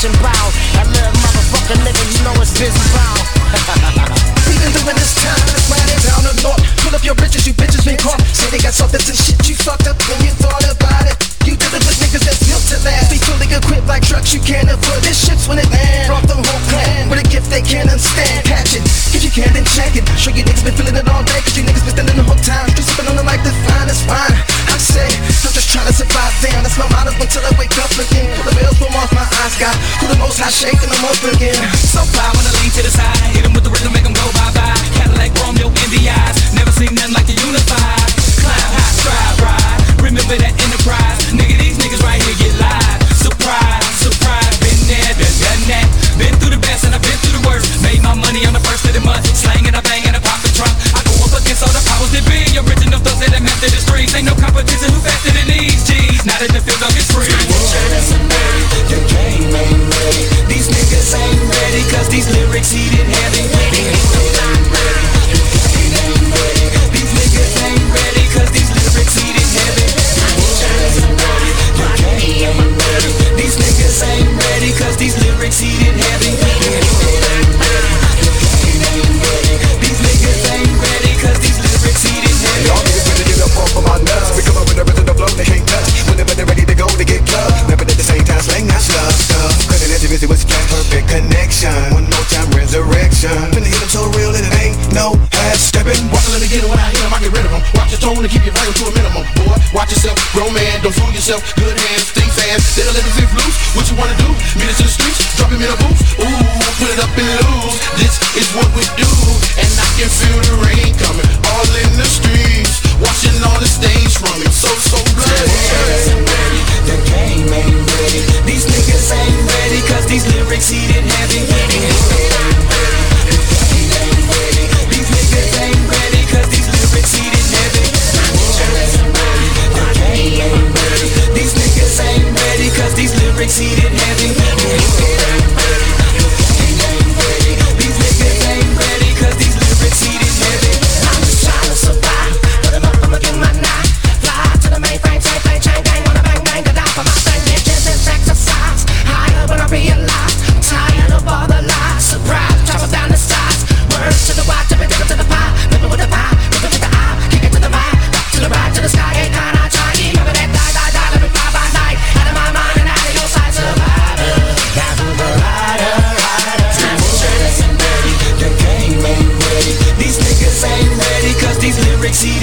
vision bound. I love motherfucker nigga, you know it's busy bound. We been doing this time, that's why they down the north. Pull up your britches, you bitches been caught. Say they got something to shit, you fucked up when you thought about it. You dealing with niggas that's built to last. Be fully equipped like trucks you can't afford. This shit's when it lands. Brought the whole clan with a gift they can't understand. Catch it, if you can then check it. Sure you niggas been feeling it all day, cause you niggas been standing the whole time. Just sipping on it like the finest wine. I say, I'm just trying to survive down. That's my motto until I wake up again. Pull the veils from off my eyes, got who the most high shaking them up again. So fly when I lean to the side, hit them with the rhythm, make them go bye-bye. Cadillac Romeo in the eyes, never seen nothing like the unified. Climb high, stride, ride, remember that enterprise. Nigga, these niggas right here get live. Surprise, surprise, been there, done that. Been through the best and I've been through the worst. Made my money on the first of the month. Slang and I bang and I pop the trunk. I go up against all the powers that be. Original thugs that method the streets. Ain't no competition who faster than these G's. Not in the field, dog, it's free. Your game ain't ready. These niggas ain't ready, cause these lyrics heated heavy. They ain't ready. These niggas ain't ready, cause these lyrics heated heavy. Your game ain't ready. These niggas ain't ready, cause these lyrics heated heavy. These niggas ain't ready, cause these lyrics heated heavy. Y'all niggas ready to get up off of my nuts. We come up with the rhythm, the flow, they can't touch. Whenever they're ready to go, they get clubbed. Never at the same time, slang that stuff. Cause the busy with splash, perfect connection. One more time, resurrection. Finna hit them so real that it ain't no half stepping. Walk a little get when I hit him, I get rid of him. Watch your tone and keep your volume to a minimum. Boy, watch yourself, grown man, don't fool yourself. Good hands, think fast, they'll let the fifth loose. What you wanna do? Meet us to the streets, drop him in a booth. Ooh, put it up and lose. This is what we do, and I can feel the rain coming. All in the streets, washing all the stains from it. So bloody. The game ain't ready. These niggas ain't ready, cause these lyrics heated heavy. These niggas ain't ready, cause these lyrics heated heavy. The game ain't ready. These niggas ain't ready, cause these lyrics heated heavy. These niggas ain't ready, cause these lyrics heated heavy. I'm just trying to survive, put him up, I'ma get my knife. Fly to the mainframe, take play, chain gang, wanna bang bang, get out for my thing. Bitches is exercise, higher when I realize I'm tired of all the lies. Surprise, travel down the sides. Words to the wide, tip it to the pie. Rippin' with the pie, rippin' with the eye. Kick it to the mind, back to the right, to the sky. Ain't kinda try, remember that die, let me fly by night. Out of my mind and out of your sight. Survivor, got to the rider. The game ain't ready. These niggas ain't ready, cause these lyrics heated.